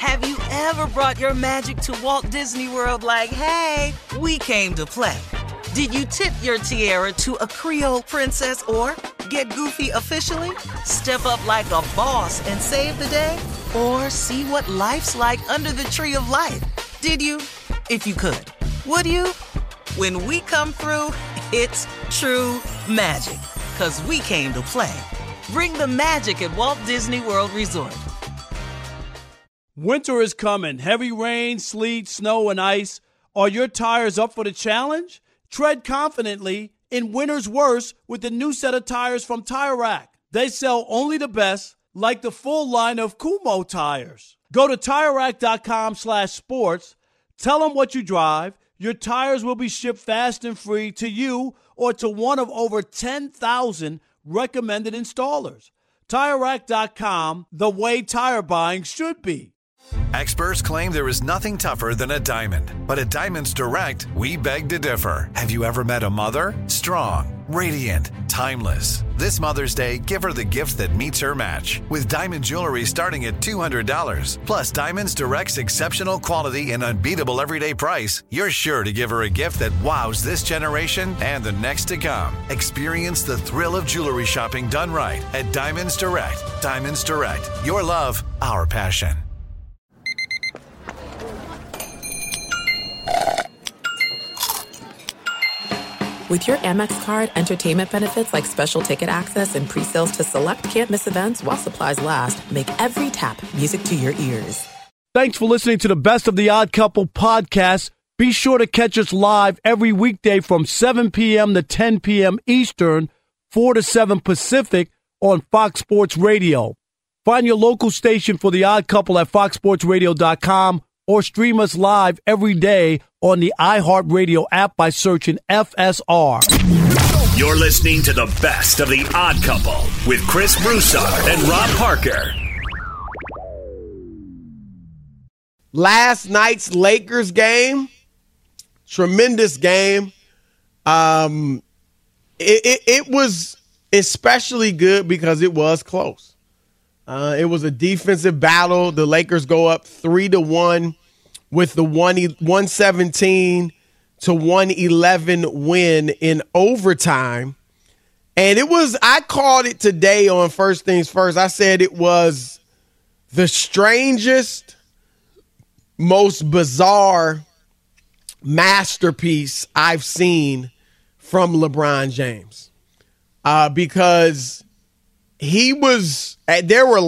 Have you ever brought your magic to Walt Disney World like, hey, we came to play? Did you tip your tiara to a Creole princess or get goofy officially? Step up like a boss and save the day? Or see what life's like under the tree of life? Did you? If you could. Would you? When we come through, it's true magic. 'Cause we came to play. Bring the magic at Walt Disney World Resort. Winter is coming. Heavy rain, sleet, snow, and ice. Are your tires up for the challenge? Tread confidently in winter's worst with the new set of tires from Tire Rack. They sell only the best, like the full line of Kumho tires. Go to TireRack.com/sports. Tell them what you drive. Your tires will be shipped fast and free to you or to one of over 10,000 recommended installers. TireRack.com, the way tire buying should be. Experts claim there is nothing tougher than a diamond. But at Diamonds Direct, we beg to differ. Have you ever met a mother? Strong, radiant, timeless. This Mother's Day, give her the gift that meets her match. With diamond jewelry starting at $200. Plus Diamonds Direct's exceptional quality and unbeatable everyday price, you're sure to give her a gift that wows this generation and the next to come. Experience the thrill of jewelry shopping done right at Diamonds Direct. Diamonds Direct. Your love, our passion. With your Amex card, entertainment benefits like special ticket access and pre-sales to select can't-miss events while supplies last make every tap music to your ears. Thanks for listening to the Best of the Odd Couple podcast. Be sure to catch us live every weekday from 7 p.m. to 10 p.m. Eastern, 4 to 7 Pacific on Fox Sports Radio. Find your local station for The Odd Couple at foxsportsradio.com or stream us live every day on the iHeartRadio app by searching FSR. You're listening to the Best of the Odd Couple with Chris Broussard and Rob Parker. Last night's Lakers game, tremendous game. It was especially good because it was close. It was a defensive battle. The Lakers go up 3-1 with the 117 to 111 win in overtime. And I called it today on First Things First. I said it was the strangest, most bizarre masterpiece I've seen from LeBron James. Because there were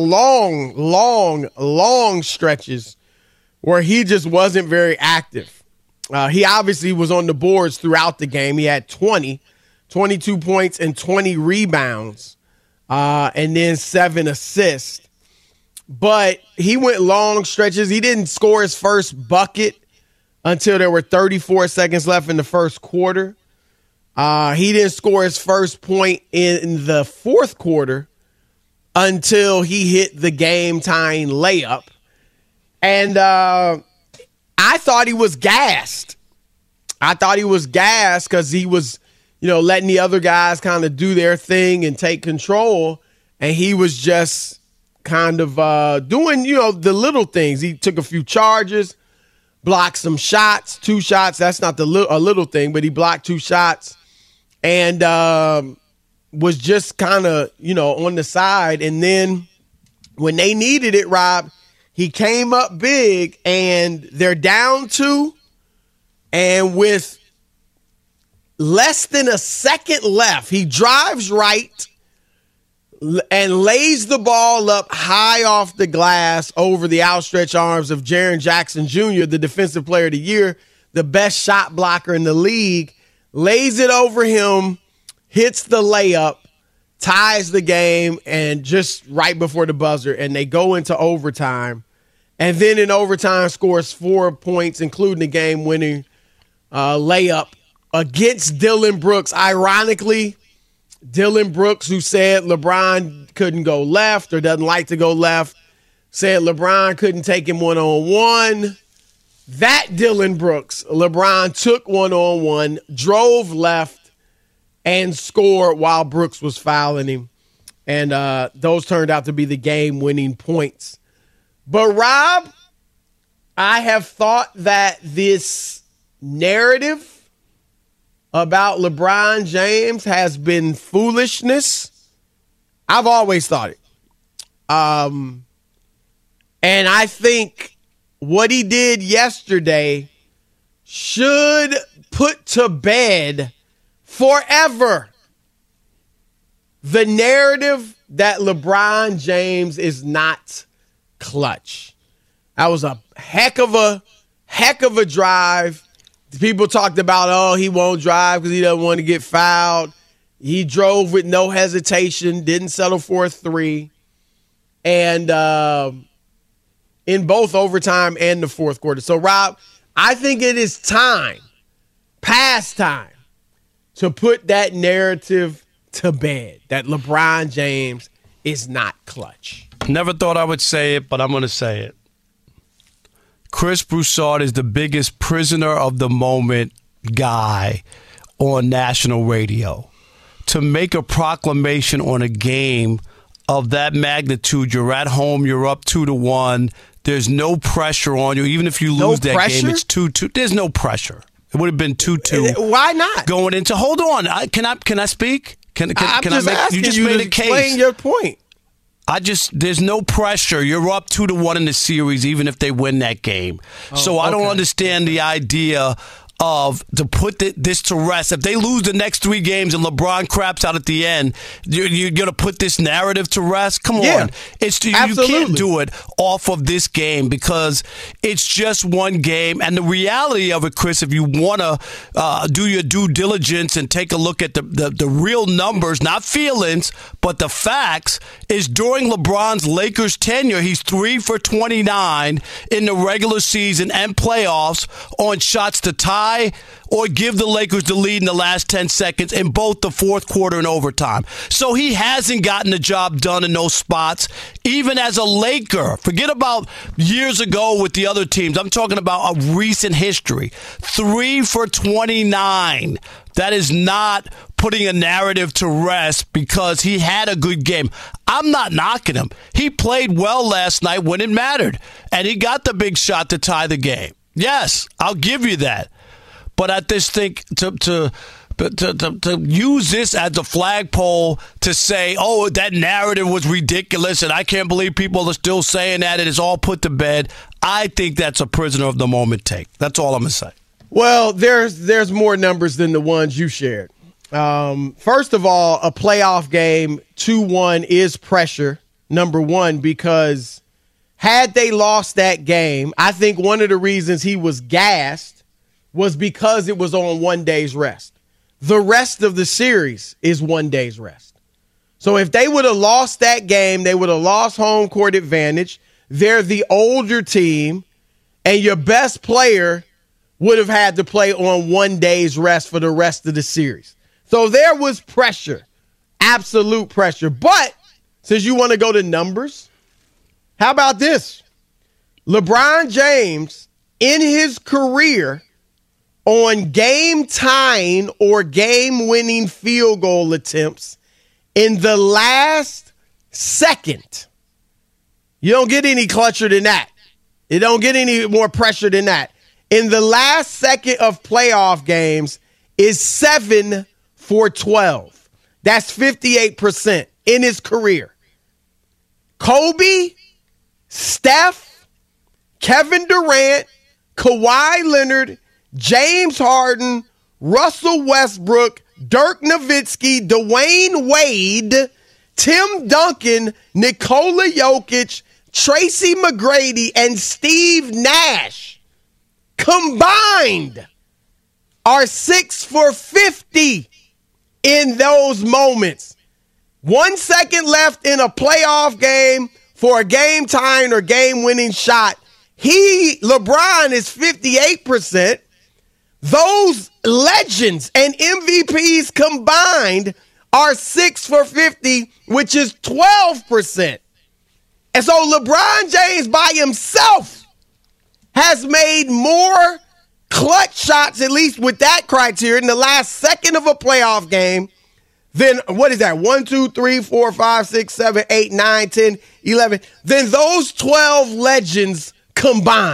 long stretches where he just wasn't very active. He obviously was on the boards throughout the game. He had 22 points and 20 rebounds, and then 7 assists. But he went long stretches. He didn't score his first bucket until there were 34 seconds left in the first quarter. He didn't score his first point in the fourth quarter until he hit the game-tying layup. And I thought he was gassed. Because he was, letting the other guys kind of do their thing and take control. And he was just kind of doing, the little things. He took a few charges, blocked some shots, 2 shots. That's not a little thing, but he blocked 2 shots. And was just kind of, on the side. And then when they needed it, Rob, he came up big, and they're down 2. And with less than a second left, he drives right and lays the ball up high off the glass over the outstretched arms of Jaren Jackson Jr., the Defensive Player of the Year, the best shot blocker in the league, lays it over him, hits the layup, ties the game, and just right before the buzzer, and they go into overtime. And then in overtime scores 4 points, including the game-winning layup against Dillon Brooks. Ironically, Dillon Brooks, who said LeBron couldn't go left or doesn't like to go left, said LeBron couldn't take him one-on-one. That Dillon Brooks, LeBron took one-on-one, drove left, and scored while Brooks was fouling him. And those turned out to be the game-winning points. But, Rob, I have thought that this narrative about LeBron James has been foolishness. I've always thought it. And I think what he did yesterday should put to bed forever the narrative that LeBron James is not clutch. That was a heck of a drive. People talked about, he won't drive because he doesn't want to get fouled. He drove with no hesitation, didn't settle for a three. And in both overtime and the fourth quarter. So, Rob, I think it is past time, to put that narrative to bed that LeBron James is not clutch. Never thought I would say it, but I'm going to say it. Chris Broussard is the biggest prisoner of the moment guy on national radio. To make a proclamation on a game of that magnitude, you're at home, you're up 2-1, there's no pressure on you. Even if you lose that game, it's 2-2. There's no pressure. It would have been 2-2. Why not? Going into, hold on. Can I speak? Can I make? You just made a case. Explain your point. There's no pressure. You're up 2-1 in the series, even if they win that game. I don't understand the idea of to put this to rest. If they lose the next 3 games and LeBron craps out at the end, you're going to put this narrative to rest? Come on. You can't do it off of this game because it's just one game. And the reality of it, Chris, if you want to do your due diligence and take a look at the real numbers, not feelings, but the facts, is during LeBron's Lakers tenure, he's 3 for 29 in the regular season and playoffs on shots to tie or give the Lakers the lead in the last 10 seconds in both the fourth quarter and overtime. So he hasn't gotten the job done in those spots, even as a Laker. Forget about years ago with the other teams. I'm talking about a recent history. 3 for 29. That is not putting a narrative to rest because he had a good game. I'm not knocking him. He played well last night when it mattered, and he got the big shot to tie the game. Yes, I'll give you that. But I just think to use this as a flagpole to say, that narrative was ridiculous and I can't believe people are still saying that and it's all put to bed, I think that's a prisoner of the moment take. That's all I'm going to say. Well, there's more numbers than the ones you shared. First of all, a playoff game, 2-1 is pressure, number one, because had they lost that game, I think one of the reasons he was gassed was because it was on 1 day's rest. The rest of the series is 1 day's rest. So if they would have lost that game, they would have lost home court advantage. They're the older team, and your best player would have had to play on 1 day's rest for the rest of the series. So there was pressure, absolute pressure. But since you want to go to numbers, how about this? LeBron James, in his career, on game-tying or game-winning field goal attempts in the last second. You don't get any clutcher than that. You don't get any more pressure than that. In the last second of playoff games is 7 for 12. That's 58% in his career. Kobe, Steph, Kevin Durant, Kawhi Leonard, James Harden, Russell Westbrook, Dirk Nowitzki, Dwayne Wade, Tim Duncan, Nikola Jokic, Tracy McGrady, and Steve Nash combined are 6 for 50 in those moments. 1 second left in a playoff game for a game-tying or game-winning shot. LeBron is 58%. Those legends and MVPs combined are 6 for 50, which is 12%. And so LeBron James by himself has made more clutch shots, at least with that criteria, in the last second of a playoff game than, what is that, 1, 2, 3, 4, 5, 6, 7, 8, 9, 10, 11, than those 12 legends combined.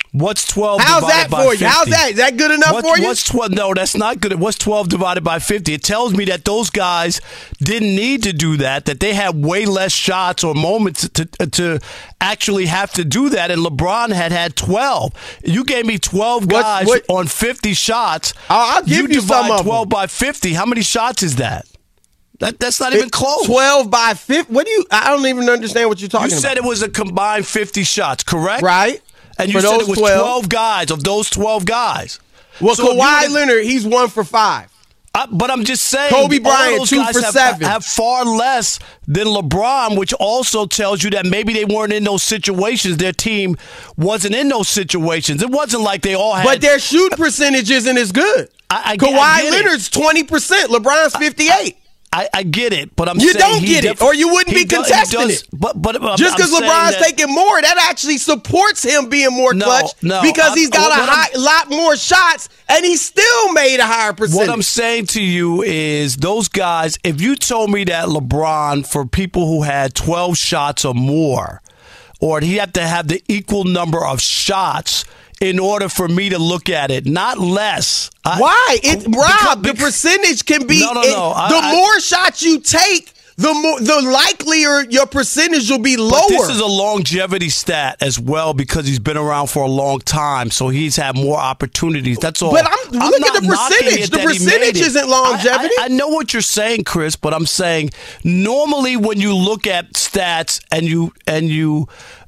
What's 12 How's divided that by for 50? you? How's that? Is that good enough for you? What's 12? No, that's not good. What's 12 divided by 50? It tells me that those guys didn't need to do that they had way less shots or moments to actually have to do that, and LeBron had 12. You gave me 12 guys on 50 shots. I'll give you some of 12 them. by 50. How many shots is that? That's not even close. 12 by 50? I don't even understand what you're talking about. You said it was a combined 50 shots, correct? Right. And you said it was 12 guys of those 12 guys. Well, so Kawhi Leonard, he's 1 for 5. But I'm just saying, Kobe Bryant, 2 for 7. Have far less than LeBron, which also tells you that maybe they weren't in those situations. Their team wasn't in those situations. It wasn't like they all had. But their shoot percentage isn't as good. Kawhi Leonard's 20%. LeBron's 58%. I get it, but you don't get it, or you wouldn't be contesting it. But just because LeBron's taking more, that actually supports him being more clutch because he's got a lot more shots, and he still made a higher percentage. What I'm saying to you is those guys, if you told me that LeBron, for people who had 12 shots or more, or he had to have the equal number of shots in order for me to look at it, not less. Why? Rob, the percentage can be No. The more shots you take, the likelier your percentage will be lower. But this is a longevity stat as well because he's been around for a long time, so he's had more opportunities. That's all. But look at the percentage. The percentage isn't longevity. I know what you're saying, Chris, but I'm saying normally when you look at stats and you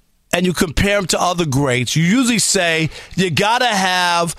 compare them to other greats, you usually say you got to have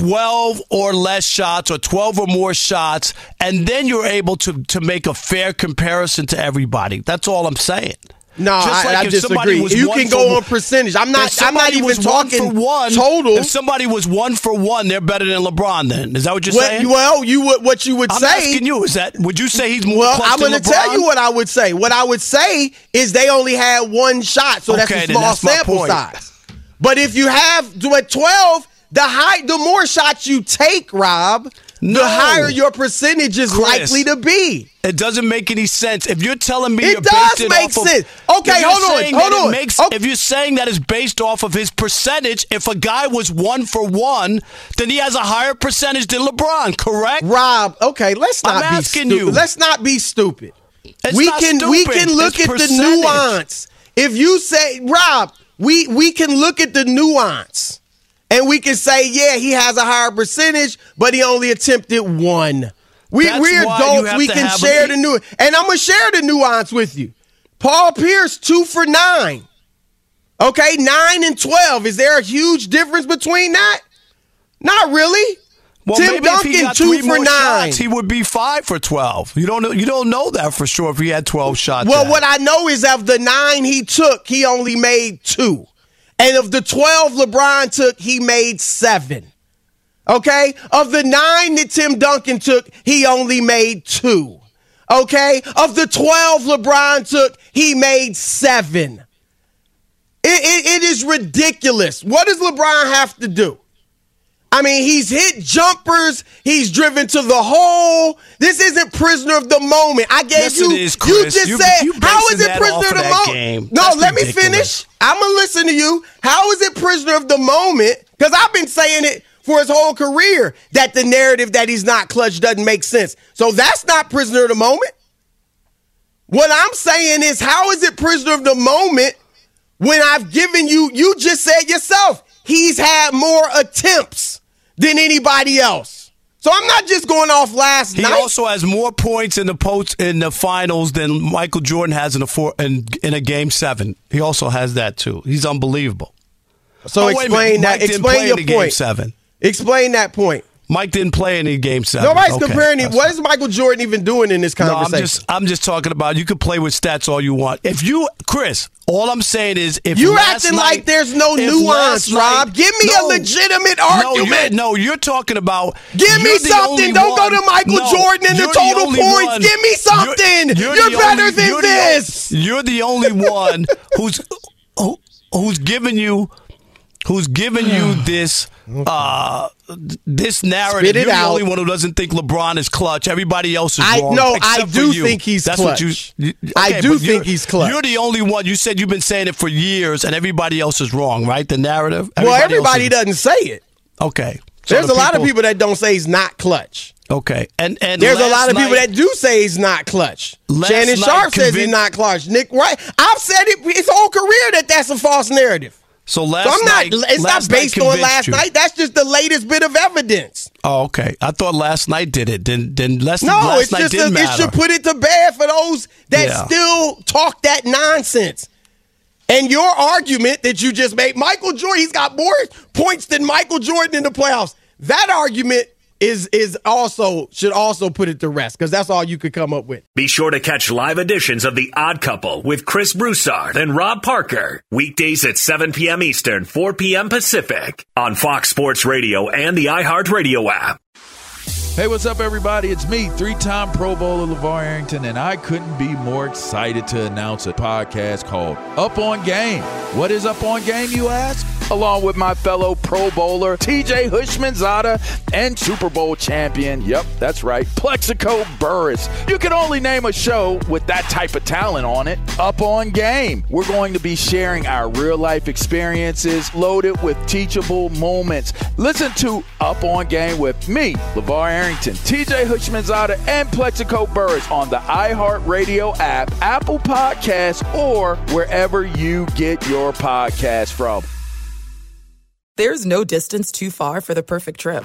12 or less shots or 12 or more shots, and then you're able to make a fair comparison to everybody. That's all I'm saying. No, I disagree. You can go on percentage. I'm not even talking total. If somebody was 1 for 1, they're better than LeBron then. Is that what you're saying? Well, what you would say. I'm asking you, would you say he's more clutch than LeBron? I'm going to tell you what I would say. What I would say is they only had 1 shot, so that's a small sample size. But if you have 12, the more shots you take, Rob, the higher your percentage is likely to be. It doesn't make any sense. If you're telling me it does make sense. Okay, hold on. If you're saying that it's based off of his percentage, if a guy was 1 for 1, then he has a higher percentage than LeBron, correct? Rob, okay, let's not be stupid. Let's not be stupid. We can look at the nuance. If you say, Rob, we can look at the nuance. And we can say, yeah, he has a higher percentage, but he only attempted 1. We're adults. We can share the nuance. And I'm going to share the nuance with you. Paul Pierce, 2 for 9. Okay, 9 and 12. Is there a huge difference between that? Not really. Well, Tim Duncan, 2 for 9. Shots, he would be 5 for 12. You don't know that for sure if he had 12 shots. Well, what I know is of the 9 he took, he only made 2. And of the 12 LeBron took, he made 7. Okay? Of the 9 that Tim Duncan took, he only made 2. Okay? Of the 12 LeBron took, he made 7. It is ridiculous. What does LeBron have to do? I mean, he's hit jumpers. He's driven to the hole. This isn't prisoner of the moment. I gave you. It is, Chris. You just said, how is it prisoner of the moment? Game. No, That's let ridiculous. me finish. I'm going to listen to you. How is it prisoner of the moment? Because I've been saying it for his whole career that the narrative that he's not clutch doesn't make sense. So that's not prisoner of the moment. What I'm saying is, how is it prisoner of the moment when I've given you just said yourself, he's had more attempts than anybody else. So I'm not just going off last night. He also has more points in the finals than Michael Jordan has in a game 7. He also has that too. He's unbelievable. So explain that. Explain your point. Game 7. Explain that point. Mike didn't play any game 7. Nobody's comparing it. What is Michael Jordan even doing in this conversation? No, I'm just talking about you can play with stats all you want. Chris, all I'm saying is if you're acting like there's no nuance, Rob. Give me a legitimate argument. You're talking about. Give me something. Don't go to Michael Jordan and the total points. Give me something. You're better than this. You're the only one who's giving you who's giving you this this narrative. Spit it You're the out. only one who doesn't think LeBron is clutch. Everybody else is wrong. No, except I do for you. think he's That's clutch. What I do think he's clutch. You're the only one. You said you've been saying it for years, and everybody else is wrong, right? The narrative. Everybody doesn't say it. Okay. So There's a lot of people that don't say he's not clutch. Okay, and there's a lot of people that do say he's not clutch. Shannon Sharp says he's not clutch. Nick Wright, I've said it his whole career that's a false narrative. So it's not based on last night. That's just the latest bit of evidence. Oh, okay. I thought last night did it. Then last it's night just didn't matter. It should put it to bed for those that still talk that nonsense. And your argument that you just made, Michael Jordan, he's got more points than Michael Jordan in the playoffs. That argument should also put it to rest, because that's all you could come up with. Be sure to catch live editions of The Odd Couple with Chris Broussard and Rob Parker. Weekdays at 7 p.m. Eastern, 4 p.m. Pacific on Fox Sports Radio and the iHeartRadio app. Hey, what's up, everybody? It's me, three-time Pro Bowler LeVar Arrington, and I couldn't be more excited to announce a podcast called Up On Game. What is Up On Game, you ask? Along with my fellow Pro Bowler, TJ Houshmandzadeh, and Super Bowl champion, yep, that's right, Plexico Burress. You can only name a show with that type of talent on it. Up On Game. We're going to be sharing our real-life experiences loaded with teachable moments. Listen to Up On Game with me, LeVar Arrington, TJ Houshmandzadeh, and Plexico Burress on the iHeartRadio app, Apple Podcasts, or wherever you get your podcasts from. There's no distance too far for the perfect trip.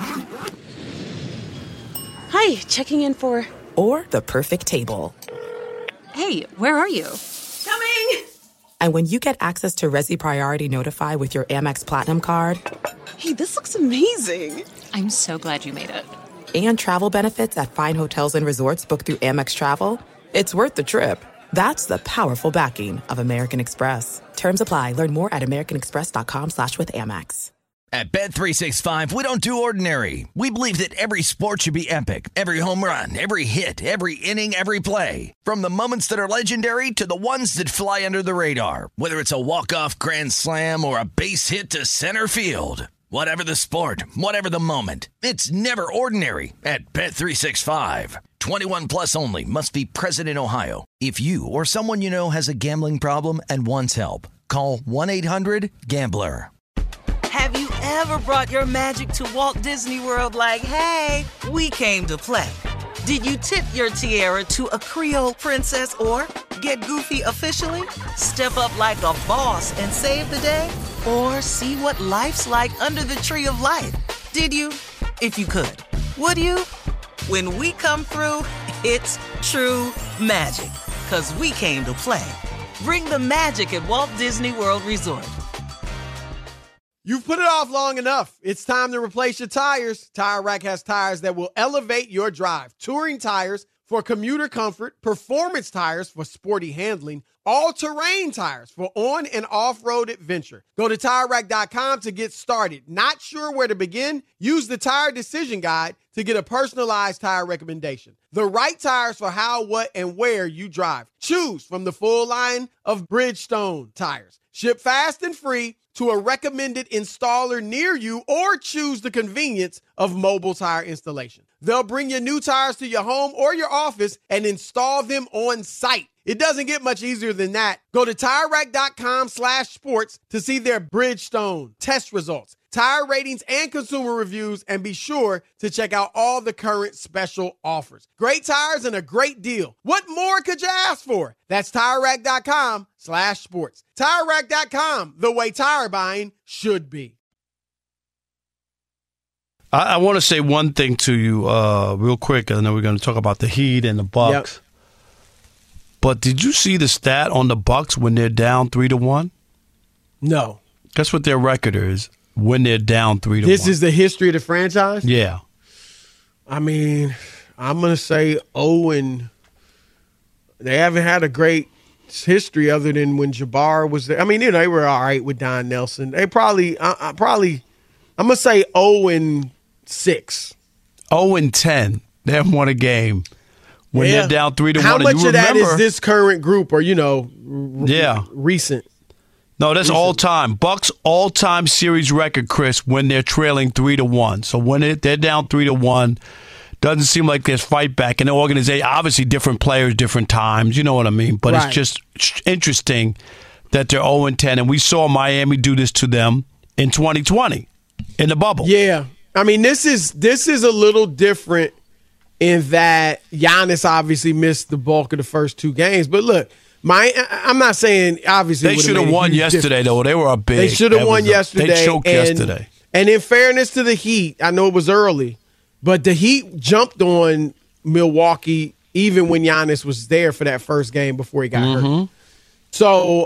Hi, checking in for... Or the perfect table. Hey, where are you? Coming! And when you get access to Resi Priority Notify with your Amex Platinum card... Hey, this looks amazing. I'm so glad you made it. And travel benefits at fine hotels and resorts booked through Amex Travel, it's worth the trip. That's the powerful backing of American Express. Terms apply. Learn more at americanexpress.com/withAmex. At Bet365, we don't do ordinary. We believe that every sport should be epic. Every home run, every hit, every inning, every play. From the moments that are legendary to the ones that fly under the radar. Whether it's a walk-off grand slam or a base hit to center field. Whatever the sport, whatever the moment, it's never ordinary at Bet365. 21 plus only. Must be present in Ohio. If you or someone you know has a gambling problem and wants help, call 1-800-GAMBLER. Have you ever brought your magic to Walt Disney World like, hey, we came to play? Did you tip your tiara to a Creole princess or get goofy officially? Step up like a boss and save the day? Or see what life's like under the tree of life? Did you? If you could. Would you? When we come through, it's true magic. 'Cause we came to play. Bring the magic at Walt Disney World Resort. You've put it off long enough. It's time to replace your tires. Tire Rack has tires that will elevate your drive. Touring tires for commuter comfort, performance tires for sporty handling, all-terrain tires for on- and off-road adventure. Go to TireRack.com to get started. Not sure where to begin? Use the Tire Decision Guide to get a personalized tire recommendation. The right tires for how, what, and where you drive. Choose from the full line of Bridgestone tires. Ship fast and free to a recommended installer near you, or choose the convenience of mobile tire installation. They'll bring your new tires to your home or your office and install them on site. It doesn't get much easier than that. Go to TireRack.com/sports to see their Bridgestone test results, tire ratings, and consumer reviews, and be sure to check out all the current special offers. Great tires and a great deal. What more could you ask for? That's TireRack.com/sports. TireRack.com, the way tire buying should be. I want to say one thing to you real quick, and then we're going to talk about the Heat and the Bucks. Yep. But did you see the stat on the Bucks when they're down 3-1? No. Guess what their record is when they're down 3-1? This is the history of the franchise? Yeah. I mean, I'm going to say 0-. They haven't had a great history other than when Jabbar was there. I mean, they were all right with Don Nelson. They I'm going to say 0-6. 0-10. They haven't won a game. When they're down 3-1, how much of that is this current group or, recent? No, that's all time. Bucks all-time series record, Chris, when they're trailing 3-1. So when they're down 3-1, doesn't seem like there's fight back. And the organization, obviously different players, different times. You know what I mean? But It's just interesting that they're 0-10. And we saw Miami do this to them in 2020 in the bubble. Yeah. I mean, this is a little different in that Giannis obviously missed the bulk of the first 2 games. But look, I'm not saying obviously they should have won yesterday, though. They were a big. They should have won yesterday. They choked yesterday. And in fairness to the Heat, I know it was early, but the Heat jumped on Milwaukee even when Giannis was there for that first game before he got hurt. So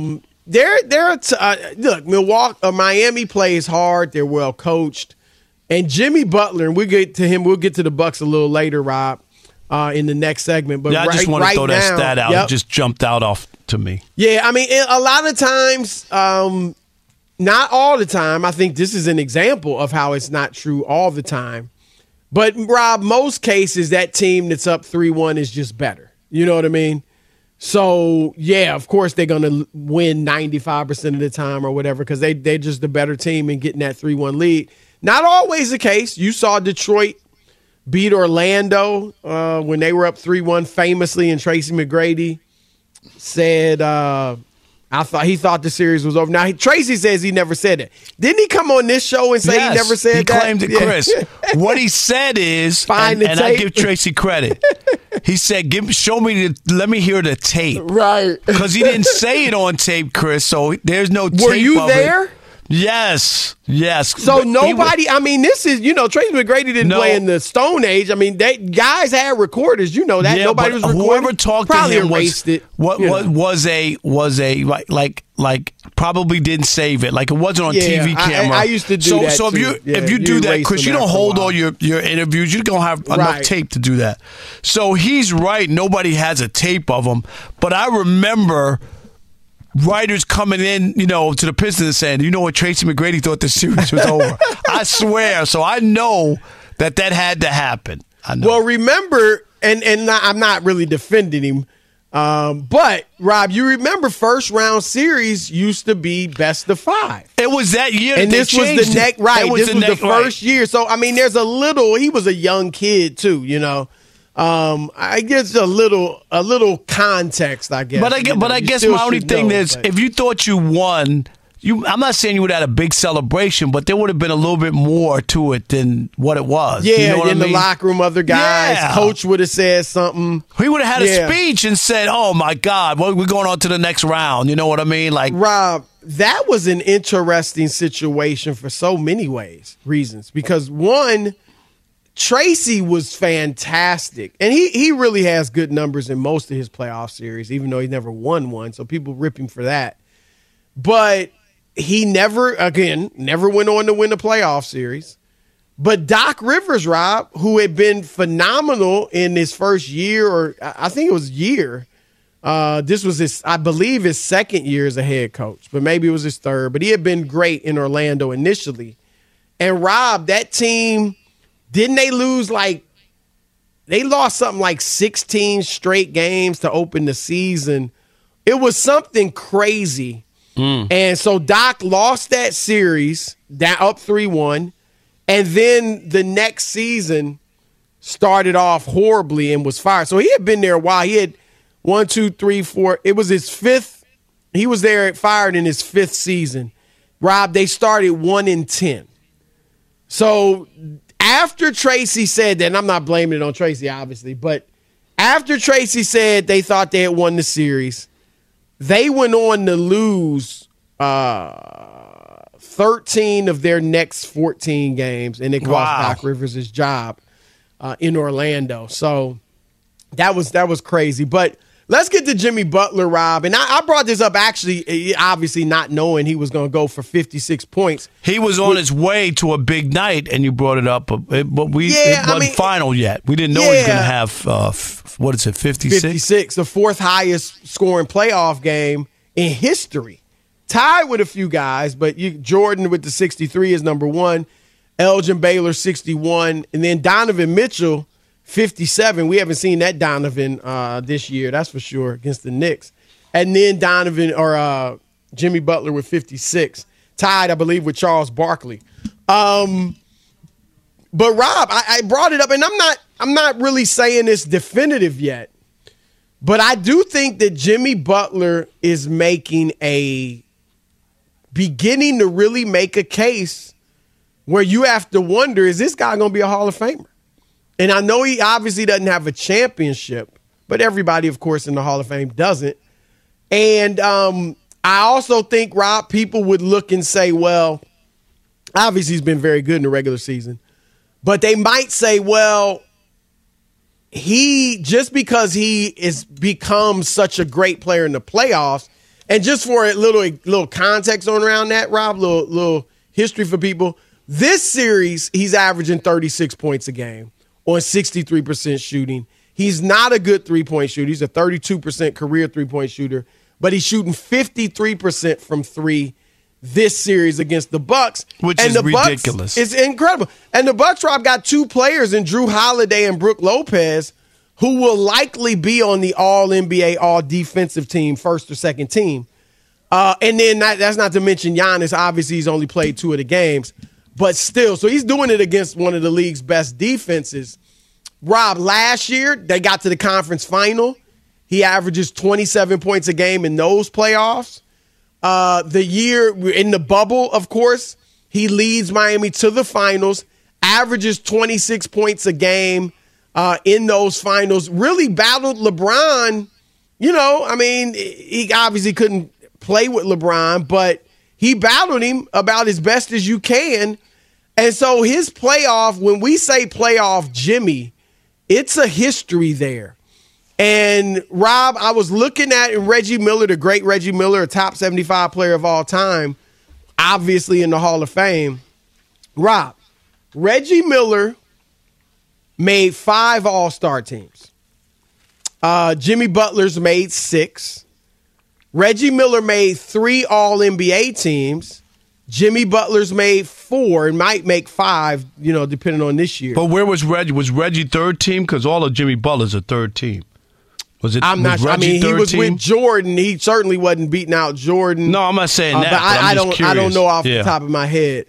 look, Miami plays hard. They're well coached, and Jimmy Butler. And we'll get to him. We'll get to the Bucks a little later, Rob. In the next segment. But I just want to throw that stat out. Yep. It just jumped out off to me. Yeah, I mean, a lot of times, not all the time. I think this is an example of how it's not true all the time. But, Rob, most cases, that team that's up 3-1 is just better. You know what I mean? So, yeah, of course they're going to win 95% of the time or whatever because they're just the better team in getting that 3-1 lead. Not always the case. You saw Detroit beat Orlando when they were up 3-1 famously, and Tracy McGrady said he thought the series was over. Now, Tracy says he never said it. Didn't he come on this show and say he never said that? He claimed it, Chris. What he said is, and I give Tracy credit, he said, let me hear the tape. Right. Because he didn't say it on tape, Chris, so there's no tape. Were you there? Yes. So nobody, I mean, this is, Tracy McGrady didn't play in the Stone Age. I mean, guys had recorders, you know that. Yeah, nobody was recording. Whoever talked probably to him erased it. Was probably didn't save it. Like it wasn't on TV camera. I used to do that. So if you do that, Chris, you don't hold all your interviews. You don't have enough tape to do that. So he's right. Nobody has a tape of him. But I remember writers coming in, to the Pistons saying, what, Tracy McGrady thought the series was over. I swear. So I know that had to happen. I know. Well, remember, and I'm not really defending him, but, Rob, you remember first round series used to be best of 5. It was that year. And this was the next, right. This was the first year. So, I mean, there's he was a young kid, too, I guess a little context, I guess. But I guess my only thing is, if you thought you won, I'm not saying you would have had a big celebration, but there would have been a little bit more to it than what it was. Yeah, in the locker room, other guys, coach would have said something. He would have had a speech and said, "Oh my God, we're going on to the next round." You know what I mean? Like, Rob, that was an interesting situation for so many reasons. Because one, Tracy was fantastic, and he really has good numbers in most of his playoff series, even though he never won one, so people rip him for that. But he never went on to win a playoff series. But Doc Rivers, Rob, who had been phenomenal in his first year, or I think it was year, this was I believe his second year as a head coach, but maybe it was his third, but he had been great in Orlando initially. And Rob, that team, didn't they lose they lost something like 16 straight games to open the season. It was something crazy. And so Doc lost that series, up 3-1, and then the next season started off horribly and was fired. So he had been there a while. He had 1, 2, 3, 4. It was his 5th. He was fired in his 5th season. Rob, they started 1-10. So after Tracy said that, and I'm not blaming it on Tracy, obviously, but after Tracy said they thought they had won the series, they went on to lose 13 of their next 14 games, and it cost Doc Rivers his job in Orlando. So that was crazy. But let's get to Jimmy Butler, Rob. And I brought this up actually, obviously not knowing he was going to go for 56 points. He was on his way to a big night, and you brought it up. But it wasn't final yet. We didn't know he was going to have, 56? 56, the 4th highest scoring playoff game in history. Tied with a few guys, but Jordan with the 63 is number 1. Elgin Baylor, 61. And then Donovan Mitchell, 57. We haven't seen that Donovan this year, that's for sure, against the Knicks. And then Jimmy Butler with 56, tied, I believe, with Charles Barkley. But Rob, I brought it up, and I'm not really saying it's definitive yet, but I do think that Jimmy Butler is beginning to really make a case where you have to wonder, is this guy going to be a Hall of Famer? And I know he obviously doesn't have a championship, but everybody, of course, in the Hall of Fame doesn't. And I also think, Rob, people would look and say, well, obviously he's been very good in the regular season, but they might say, well, just because he is become such a great player in the playoffs, and just for a little context around that, Rob, little history for people, this series he's averaging 36 points a game on 63% shooting. He's not a good three-point shooter. He's a 32% career three-point shooter, but he's shooting 53% from three this series against the Bucks. Which is ridiculous. It's incredible. And the Bucks, Rob, got two players in Drew Holiday and Brook Lopez who will likely be on the All-NBA, All-Defensive team, first or second team. And then that's not to mention Giannis. Obviously, he's only played 2 of the games. But still, so he's doing it against one of the league's best defenses. Rob, last year, they got to the conference final. He averages 27 points a game in those playoffs. The year in the bubble, of course, he leads Miami to the finals, averages 26 points a game in those finals. Really battled LeBron. He obviously couldn't play with LeBron, but he battled him about as best as you can. And so his playoff, when we say playoff Jimmy, it's a history there. And, Rob, I was looking at Reggie Miller, the great Reggie Miller, a top 75 player of all time, obviously in the Hall of Fame. Rob, Reggie Miller made 5 All-Star teams. Jimmy Butler's made 6. Reggie Miller made 3 All-NBA teams. Jimmy Butler's made 4 and might make 5, depending on this year. But where was Reggie? Was Reggie third team? Because all of Jimmy Butler's a third team. Was it? I'm not sure. He was team? with Jordan. He certainly wasn't beating out Jordan. No, I'm not saying that. But I don't know off the top of my head.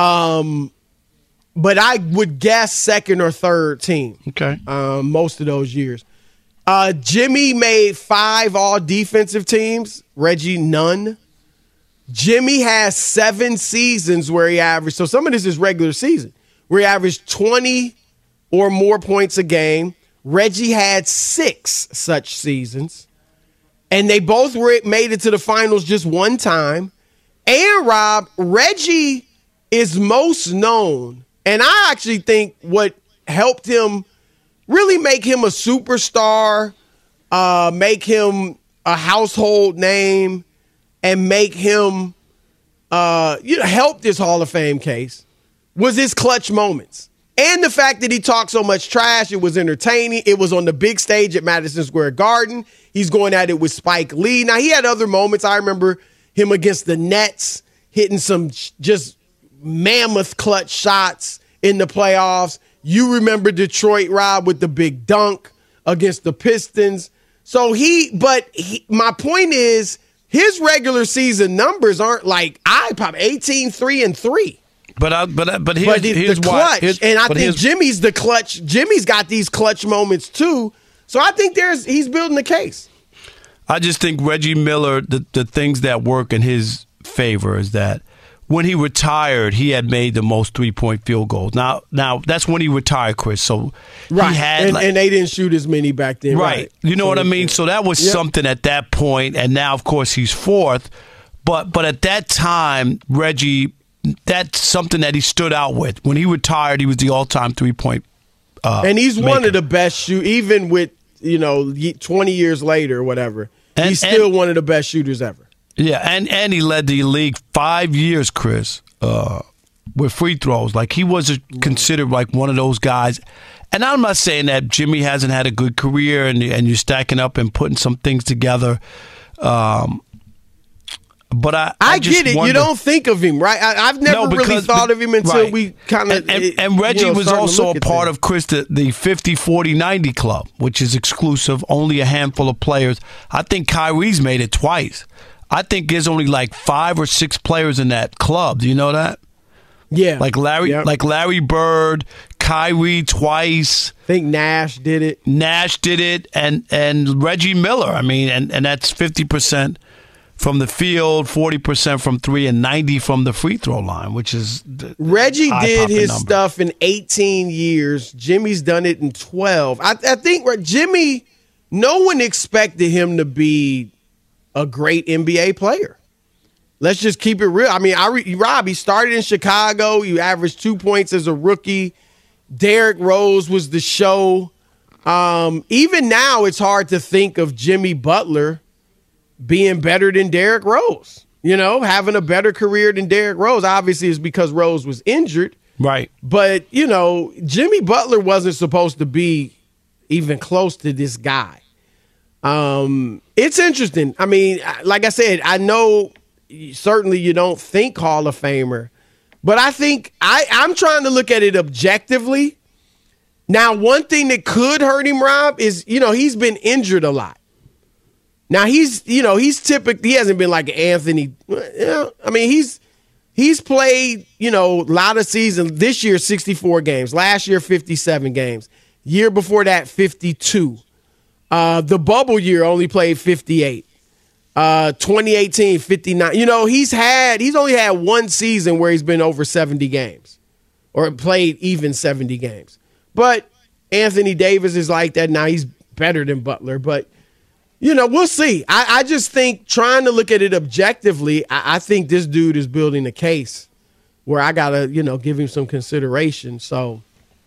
But I would guess second or third team. Okay. Most of those years. Jimmy made 5 all-defensive teams. Reggie, none. Jimmy has 7 seasons where he averaged, so some of this is regular season, where he averaged 20 or more points a game. Reggie had 6 such seasons. And they both made it to the finals just one time. And, Rob, Reggie is most known, and I actually think what helped him really make him a superstar, make him a household name, and make him, help this Hall of Fame case, was his clutch moments. And the fact that he talked so much trash, it was entertaining. It was on the big stage at Madison Square Garden. He's going at it with Spike Lee. Now, he had other moments. I remember him against the Nets, hitting some just mammoth clutch shots in the playoffs. You remember Detroit, Rob, with the big dunk against the Pistons. So my point is, his regular season numbers aren't like probably 18-3-3. But here's the clutch, and I think Jimmy's the clutch. Jimmy's got these clutch moments too. So I think he's building the case. I just think Reggie Miller, the things that work in his favor is that when he retired, he had made the most 3-point field goals. Now that's when he retired, Chris. So right, he had and they didn't shoot as many back then. Right. You know what I mean? So that was something at that point, and now, of course, he's 4th. But at that time, Reggie, that's something that he stood out with. When he retired, he was the all-time 3-point and he's maker. One of the best shooters, even with 20 years later or whatever. He's still one of the best shooters ever. Yeah, and he led the league 5 years, Chris, with free throws. Like, he was considered like one of those guys. And I'm not saying that Jimmy hasn't had a good career and you're stacking up and putting some things together. But I get it. Wonder, you don't think of him, right? I've never really thought of him until we kind of. And Reggie was also a part of, Chris, the 50-40-90 club, which is exclusive, only a handful of players. I think Kyrie's made it twice. I think there's only like 5 or 6 players in that club. Do you know that? Yeah. Like Larry Bird, Kyrie twice. I think Nash did it. And Reggie Miller. I mean, and that's 50% from the field, 40% from 3, and 90 from the free throw line, which is Reggie did his stuff in 18 years. Jimmy's done it in 12. I think Jimmy, no one expected him to be a great NBA player. Let's just keep it real. I mean, Rob, he started in Chicago. You averaged 2 points as a rookie. Derrick Rose was the show. Even now, it's hard to think of Jimmy Butler being better than Derrick Rose, having a better career than Derrick Rose. Obviously, it's because Rose was injured. Right. But, Jimmy Butler wasn't supposed to be even close to this guy. It's interesting. I mean, like I said, I know certainly you don't think Hall of Famer, but I think I'm trying to look at it objectively. Now, one thing that could hurt him, Rob, is, he's been injured a lot. Now he's typically, he hasn't been like Anthony. I mean, he's played, a lot of seasons. This year, 64 games. Last year, 57 games. Year before that, 52. The bubble year only played 58. 2018, 59. He's only had one season where he's been over 70 games or played even 70 games. But Anthony Davis is like that now. He's better than Butler, but. We'll see. I just think trying to look at it objectively, I think this dude is building a case where I got to, give him some consideration. So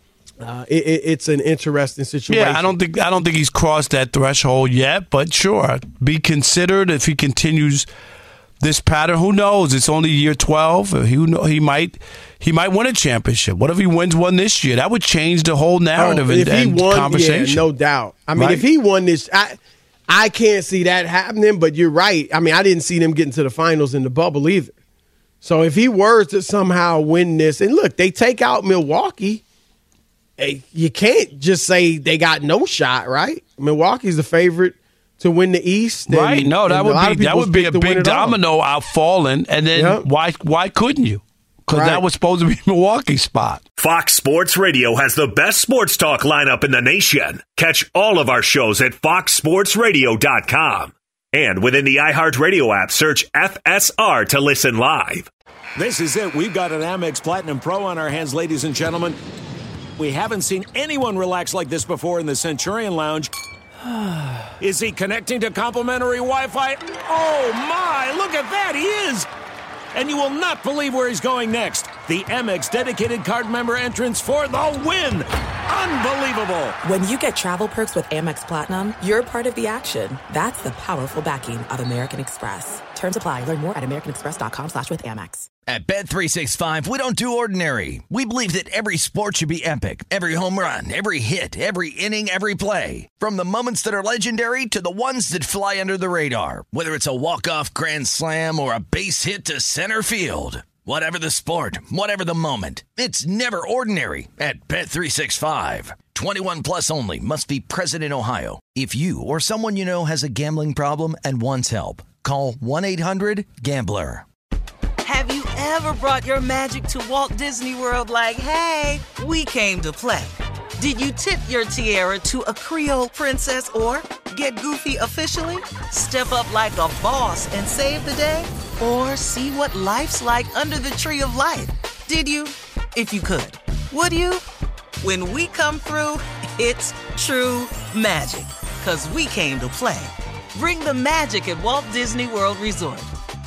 it's an interesting situation. Yeah, I don't think he's crossed that threshold yet, but sure, be considered if he continues this pattern. Who knows? It's only year 12. He might win a championship. What if he wins one this year? That would change the whole narrative and conversation. Yeah, no doubt. I mean, if he won this, I can't see that happening, but you're right. I mean, I didn't see them getting to the finals in the bubble either. So if he were to somehow win this, and look, they take out Milwaukee, you can't just say they got no shot, right? Milwaukee's the favorite to win the East. Right. No, that would be a big domino out falling, and then why couldn't you? Because that was supposed to be Milwaukee's spot. Fox Sports Radio has the best sports talk lineup in the nation. Catch all of our shows at foxsportsradio.com. And within the iHeartRadio app, search FSR to listen live. This is it. We've got an Amex Platinum Pro on our hands, ladies and gentlemen. We haven't seen anyone relax like this before in the Centurion Lounge. Is he connecting to complimentary Wi-Fi? Oh, my. Look at that. He is. And you will not believe where he's going next. The Amex dedicated card member entrance for the win. Unbelievable. When you get travel perks with Amex Platinum, you're part of the action. That's the powerful backing of American Express. Terms apply. Learn more at americanexpress.com/withAmex. At Bet365, we don't do ordinary. We believe that every sport should be epic. Every home run, every hit, every inning, every play. From the moments that are legendary to the ones that fly under the radar. Whether it's a walk-off grand slam or a base hit to center field. Whatever the sport, whatever the moment. It's never ordinary at Bet365. 21 plus only. Must be present in Ohio. If you or someone you know has a gambling problem and wants help, call 1-800-GAMBLER. Have you ever brought your magic to Walt Disney World like, hey, we came to play? Did you tip your tiara to a Creole princess or get goofy officially? Step up like a boss and save the day? Or see what life's like under the tree of life? Did you? If you could. Would you? When we come through, it's true magic. 'Cause we came to play. Bring the magic at Walt Disney World Resort.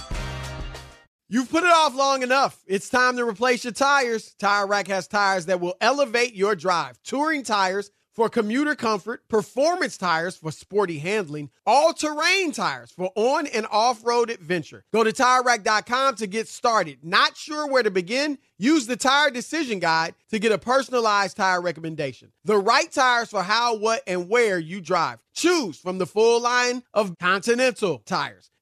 You've put it off long enough. It's time to replace your tires. Tire Rack has tires that will elevate your drive. Touring tires for commuter comfort, performance tires for sporty handling, all-terrain tires for on- and off-road adventure. Go to TireRack.com to get started. Not sure where to begin? Use the Tire Decision Guide to get a personalized tire recommendation. The right tires for how, what, and where you drive. Choose from the full line of Continental tires,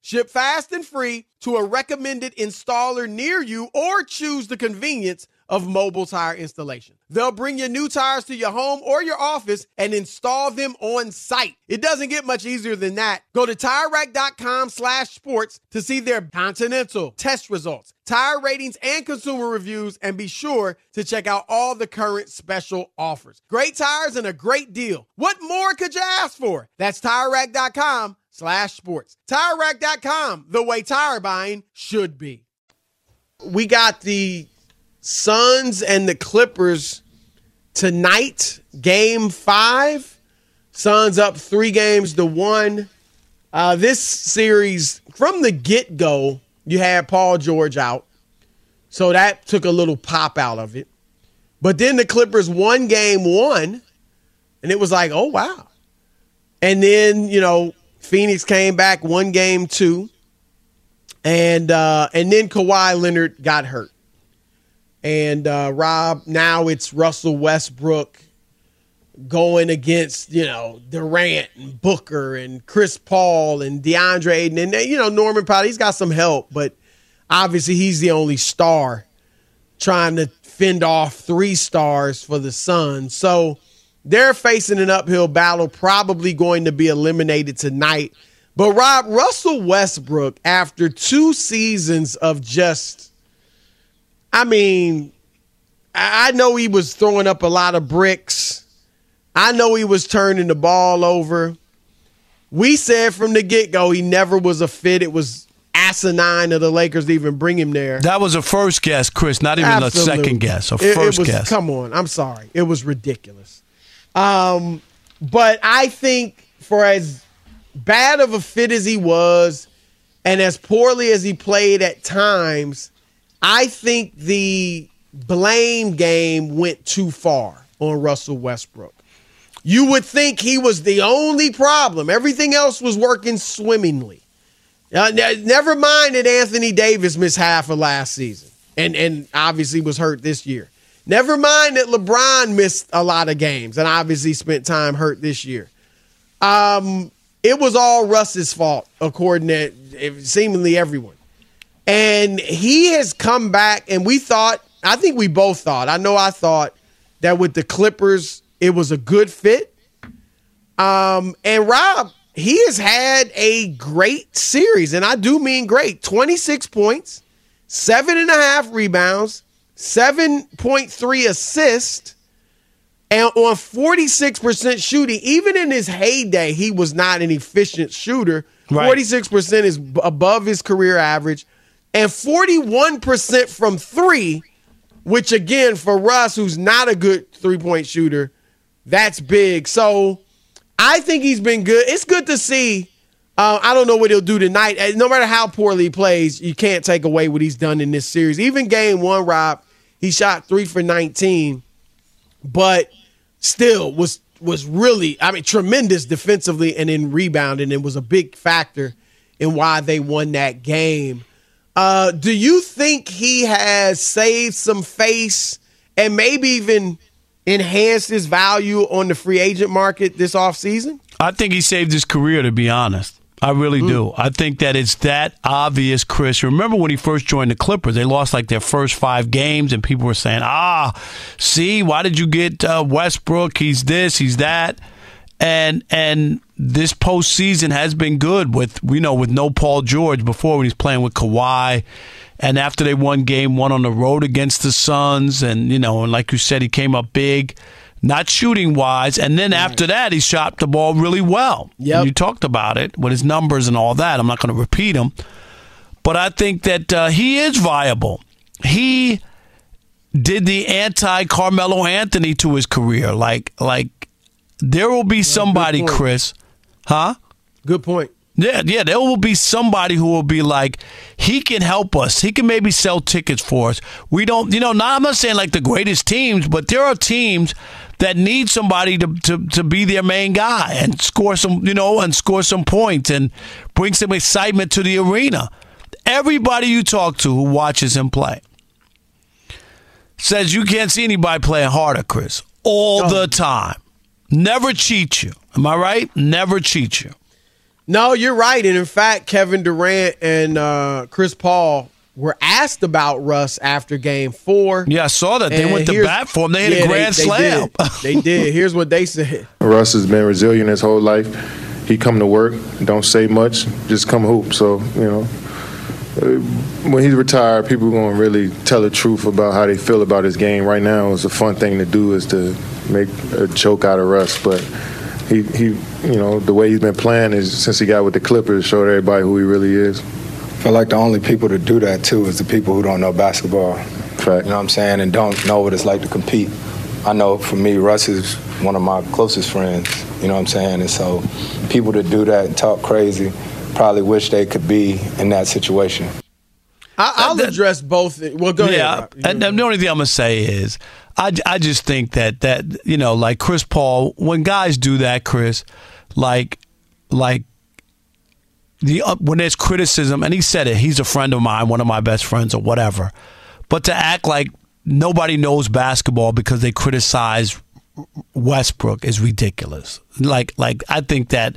Ship fast and free to a recommended installer near you, or choose the convenience of mobile tire installation. They'll bring your new tires to your home or your office and install them on site. It doesn't get much easier than that. Go to TireRack.com/sports to see their Continental test results, tire ratings, and consumer reviews, and be sure to check out all the current special offers. Great tires and a great deal. What more could you ask for? That's TireRack.com/sports. TireRack.com, the way tire buying should be. We got the Suns and the Clippers tonight, game 5. Suns up 3-1. This series, from the get-go, you had Paul George out, so that took a little pop out of it. But then the Clippers won game 1, and it was like, oh, wow. And then, Phoenix came back, won game 2, and then Kawhi Leonard got hurt. And, Rob, now it's Russell Westbrook going against, Durant and Booker and Chris Paul and DeAndre Ayton. And, Norman Powell, he's got some help, but obviously he's the only star trying to fend off 3 stars for the Suns. So they're facing an uphill battle, probably going to be eliminated tonight. But, Rob, Russell Westbrook, after 2 seasons of just – I know he was throwing up a lot of bricks. I know he was turning the ball over. We said from the get-go he never was a fit. It was asinine of the Lakers to even bring him there. That was a first guess, Chris, not even Absolutely. a second guess. First guess. Come on, I'm sorry. It was ridiculous. But I think for as bad of a fit as he was and as poorly as he played at times, I think the blame game went too far on Russell Westbrook. You would think he was the only problem. Everything else was working swimmingly. Never mind that Anthony Davis missed half of last season and obviously was hurt this year. Never mind that LeBron missed a lot of games and obviously spent time hurt this year. It was all Russ's fault, according to seemingly everyone. And he has come back, and we thought, I think we both thought, I know I thought that with the Clippers, it was a good fit. And Rob, he has had a great series, and I do mean great. 26 points, 7.5 rebounds, 7.3 assists, and on 46% shooting. Even in his heyday, he was not an efficient shooter. Right. 46% is above his career average. And 41% from 3, which, again, for Russ, who's not a good three-point shooter, that's big. So I think he's been good. It's good to see. I don't know what he'll do tonight. No matter how poorly he plays, you can't take away what he's done in this series. Even game 1, Rob, he shot 3 for 19, but still was really, tremendous defensively and in rebounding, and was a big factor in why they won that game. Do you think he has saved some face and maybe even enhanced his value on the free agent market this offseason? I think he saved his career, to be honest. I really do. I think that it's that obvious, Chris. Remember when he first joined the Clippers, they lost like their first 5 games, and people were saying, see, why did you get Westbrook? He's this, he's that. And this postseason has been good with no Paul George before, when he's playing with Kawhi. And after they won game 1 on the road against the Suns, and like you said, he came up big, not shooting wise. And then after that, he shot the ball really well. Yep. And you talked about it with his numbers and all that. I'm not going to repeat them. But I think that he is viable. He did the anti-Carmelo Anthony to his career. Like there will be somebody, Chris. Huh? Good point. Yeah, there will be somebody who will be like, he can help us. He can maybe sell tickets for us. We don't, I'm not saying like the greatest teams, but there are teams that need somebody to be their main guy and score some, and score some points and bring some excitement to the arena. Everybody you talk to who watches him play says you can't see anybody playing harder, Chris, all the time. Never cheat you. Am I right? Never cheat you. No, you're right. And in fact, Kevin Durant and Chris Paul were asked about Russ after Game 4. Yeah, I saw that. They went to bat for him. They hit a grand slam. They did. Here's what they said. Russ has been resilient his whole life. He come to work, don't say much, just come hoop. So, when he's retired, people are going to really tell the truth about how they feel about his game. Right now, it's a fun thing to do is to make a joke out of Russ. But he the way he's been playing is since he got with the Clippers, showed everybody who he really is. I feel like the only people to do that, too, is the people who don't know basketball. Fact. You know what I'm saying? And don't know what it's like to compete. I know for me, Russ is one of my closest friends. You know what I'm saying? And so people that do that and talk crazy probably wish they could be in that situation. I'll address both. Well, go ahead. And the only thing I'm going to say is I just think that like Chris Paul, when guys do that, Chris, like when there's criticism, and he said it, he's a friend of mine, one of my best friends or whatever, but to act like nobody knows basketball because they criticize Westbrook is ridiculous. Like I think that,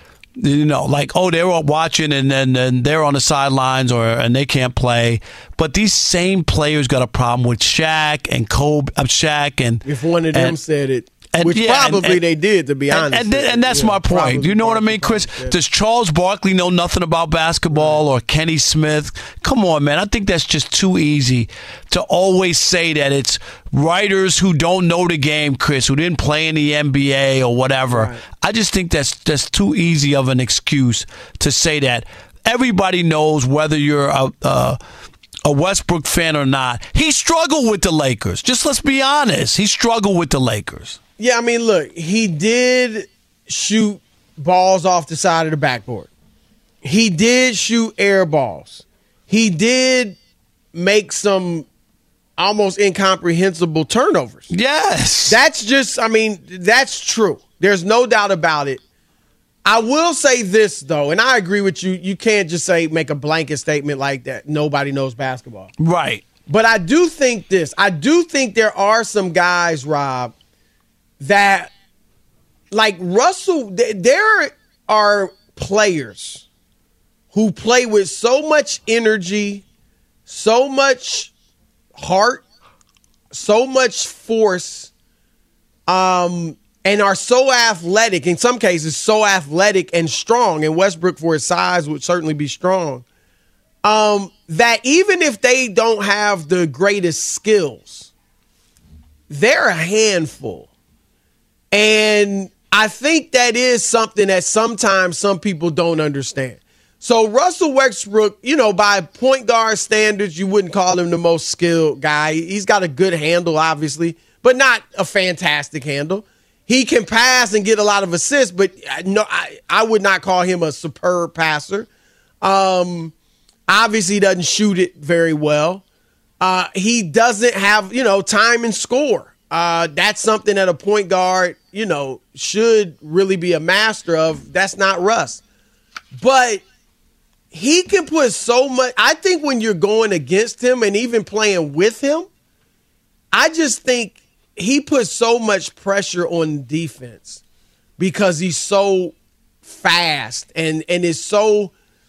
they're all watching and then they're on the sidelines and they can't play. But these same players got a problem with Shaq and Kobe. Shaq and if one of them said it. Probably they did, to be honest. And that's my point. You know what I mean, Chris? Does Charles Barkley know nothing about basketball or Kenny Smith? Come on, man. I think that's just too easy to always say that it's writers who don't know the game, Chris, who didn't play in the NBA or whatever. Right. I just think that's too easy of an excuse to say that. Everybody knows whether you're a Westbrook fan or not. He struggled with the Lakers. Just let's be honest. He struggled with the Lakers. Yeah, I mean, look, he did shoot balls off the side of the backboard. He did shoot air balls. He did make some almost incomprehensible turnovers. Yes. That's true. There's no doubt about it. I will say this, though, and I agree with you. You can't just make a blanket statement like that. Nobody knows basketball. Right. But I do think this. I do think there are some guys, Rob, that, like Russell, there are players who play with so much energy, so much heart, so much force, and are so athletic, in some cases so athletic and strong, and Westbrook for his size would certainly be strong, that even if they don't have the greatest skills, they're a handful. And I think that is something that sometimes some people don't understand. So Russell Westbrook, by point guard standards, you wouldn't call him the most skilled guy. He's got a good handle, obviously, but not a fantastic handle. He can pass and get a lot of assists, but no, I would not call him a superb passer. Obviously, he doesn't shoot it very well. He doesn't have, time and score. That's something that a point guard, should really be a master of. That's not Russ. But he can put so much. I think when you're going against him and even playing with him, I just think he puts so much pressure on defense because he's so fast and is so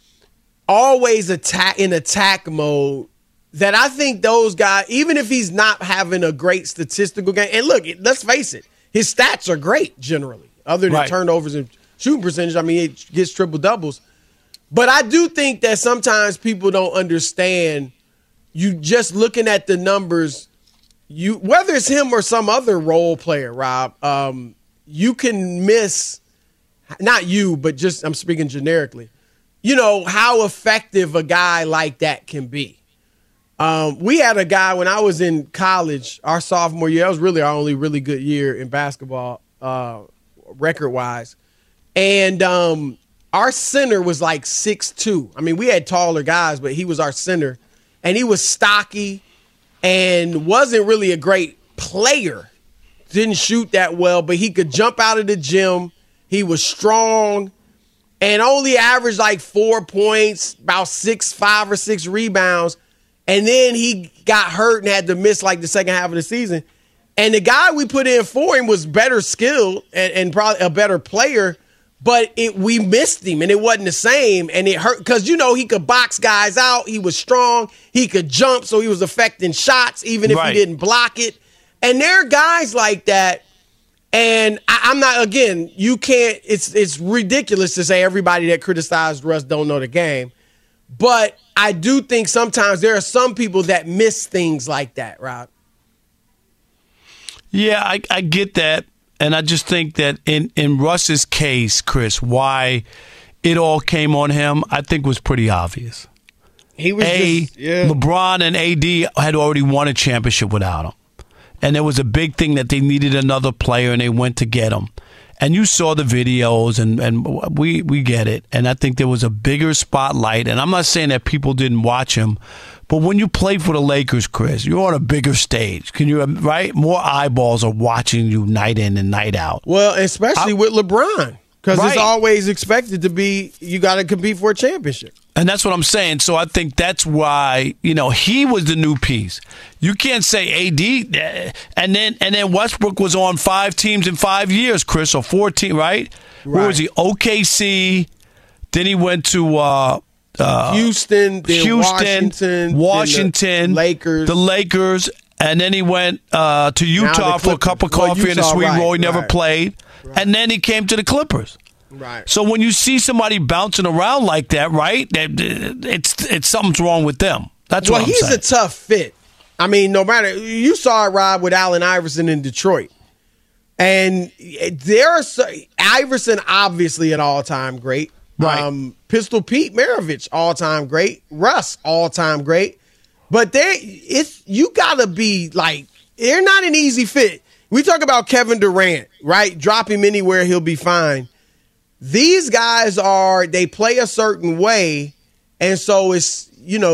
always in attack mode that I think those guys, even if he's not having a great statistical game, and look, let's face it, his stats are great generally, other than turnovers and shooting percentage. I mean, it gets triple doubles. But I do think that sometimes people don't understand. You just looking at the numbers, whether it's him or some other role player, Rob, you can miss, not you, but just I'm speaking generically, how effective a guy like that can be. We had a guy when I was in college, our sophomore year. That was really our only really good year in basketball, record-wise. And our center was like 6'2". I mean, we had taller guys, but he was our center. And he was stocky and wasn't really a great player. Didn't shoot that well, but he could jump out of the gym. He was strong and only averaged like 4 points, about 5 or 6 rebounds. And then he got hurt and had to miss like the second half of the season. And the guy we put in for him was better skilled and probably a better player, But we missed him, and it wasn't the same, and it hurt because, he could box guys out. He was strong. He could jump, so he was affecting shots even if he didn't block it. And there are guys like that, and I'm not, again, you can't, it's ridiculous to say everybody that criticized Russ don't know the game. But I do think sometimes there are some people that miss things like that, Rob. Yeah, I get that. And I just think that in Russ's case, Chris, why it all came on him, I think was pretty obvious. He was LeBron and AD had already won a championship without him. And there was a big thing that they needed another player, and they went to get him. And you saw the videos, and we get it. And I think there was a bigger spotlight. And I'm not saying that people didn't watch him, but when you play for the Lakers, Chris, you're on a bigger stage. Right? More eyeballs are watching you night in and night out. Well, especially with LeBron, because it's always expected to be, you got to compete for a championship. And that's what I'm saying. So I think that's why, he was the new piece. You can't say AD, and then Westbrook was on 5 teams in 5 years, Chris, or 14, right? Where was he? OKC. Then he went to Houston, Washington, the Lakers, and then he went to Utah for a cup of coffee and a sweet roll. He never played. Right. And then he came to the Clippers. Right. So when you see somebody bouncing around like that, right, it's something's wrong with them. That's what I'm saying. Well, he's a tough fit. I mean, no matter, you saw it, Rob, with Allen Iverson in Detroit. And Iverson, obviously an all-time great. Right. Pistol Pete Maravich, all-time great. Russ, all-time great. But you got to be like, they're not an easy fit. We talk about Kevin Durant, right? Drop him anywhere, he'll be fine. These guys they play a certain way, and so it's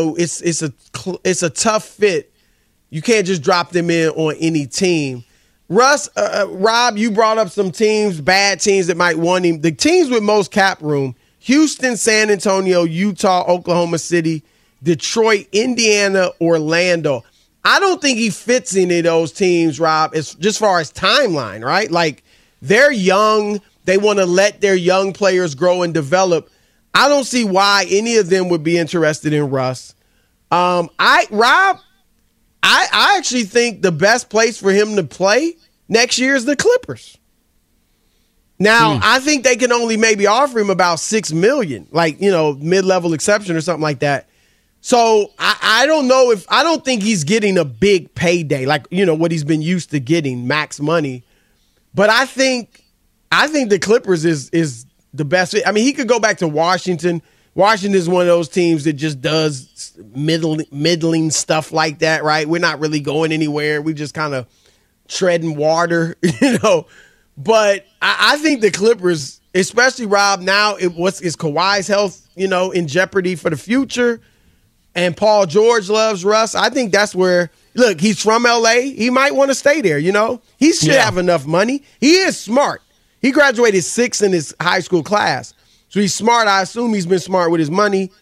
a tough fit. You can't just drop them in on any team. Russ, Rob, you brought up some teams, bad teams that might want him. The teams with most cap room: Houston, San Antonio, Utah, Oklahoma City, Detroit, Indiana, Orlando. I don't think he fits any of those teams, Rob, as just far as timeline, right? Like, they're young. They want to let their young players grow and develop. I don't see why any of them would be interested in Russ. I actually think the best place for him to play next year is the Clippers. Now, I think they can only maybe offer him about $6 million, like, mid-level exception or something like that. So I don't think he's getting a big payday, like, what he's been used to getting, max money. But I think the Clippers is the best. I mean, he could go back to Washington. Washington is one of those teams that just does middling stuff like that, right? We're not really going anywhere. We just kind of treading water, But I think the Clippers, especially, Rob, now is Kawhi's health, in jeopardy for the future, and Paul George loves Russ. I think that's where, look, he's from L.A. He might want to stay there, He should have enough money. He is smart. He graduated 6th in his high school class. So he's smart. I assume he's been smart with his money.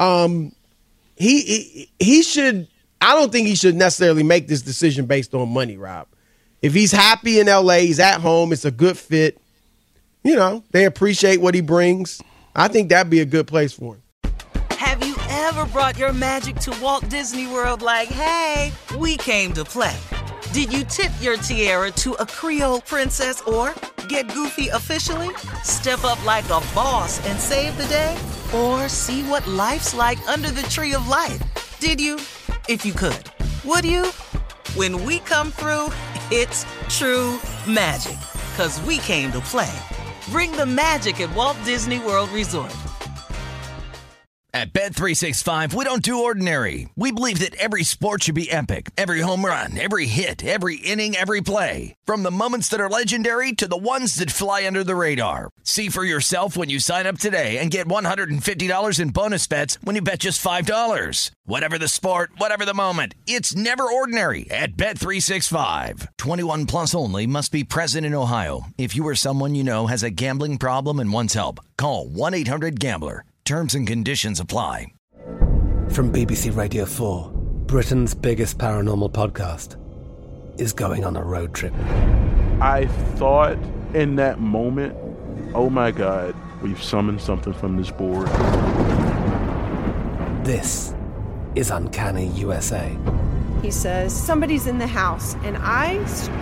He should, I don't think he should necessarily make this decision based on money, Rob. If he's happy in LA, he's at home, it's a good fit. They appreciate what he brings. I think that'd be a good place for him. Have you ever brought your magic to Walt Disney World like, hey, we came to play? Did you tip your tiara to a Creole princess or get goofy officially? Step up like a boss and save the day? Or see what life's like under the tree of life? Did you? If you could. Would you? When we come through, it's true magic. 'Cause we came to play. Bring the magic at Walt Disney World Resort. At Bet365, we don't do ordinary. We believe that every sport should be epic. Every home run, every hit, every inning, every play. From the moments that are legendary to the ones that fly under the radar. See for yourself when you sign up today and get $150 in bonus bets when you bet just $5. Whatever the sport, whatever the moment, it's never ordinary at Bet365. 21 plus only. Must be present in Ohio. If you or someone you know has a gambling problem and wants help, call 1-800-GAMBLER. Terms and conditions apply. From BBC Radio 4, Britain's biggest paranormal podcast is going on a road trip. I thought in that moment, Oh my God, we've summoned something from this board. This is Uncanny USA. He says, somebody's in the house, and I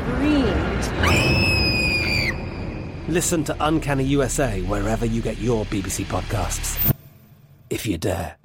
screamed. Listen to Uncanny USA wherever you get your BBC podcasts, if you dare.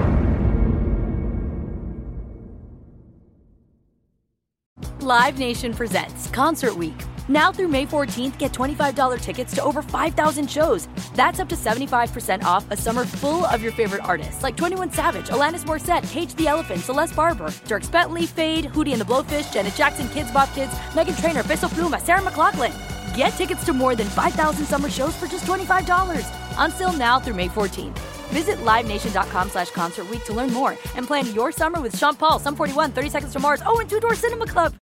Live Nation presents Concert Week. Now through May 14th, get $25 tickets to over 5,000 shows. That's up to 75% off a summer full of your favorite artists like 21 Savage, Alanis Morissette, Cage the Elephant, Celeste Barber, Dierks Bentley, Fade, Hootie and the Blowfish, Janet Jackson, Kidz Bop Kids, Meghan Trainor, Peso Pluma, Sarah McLachlan. Get tickets to more than 5,000 summer shows for just $25. Until now through May 14th. Visit LiveNation.com/Concert Week to learn more and plan your summer with Sean Paul, Sum 41, 30 Seconds to Mars, and Two Door Cinema Club.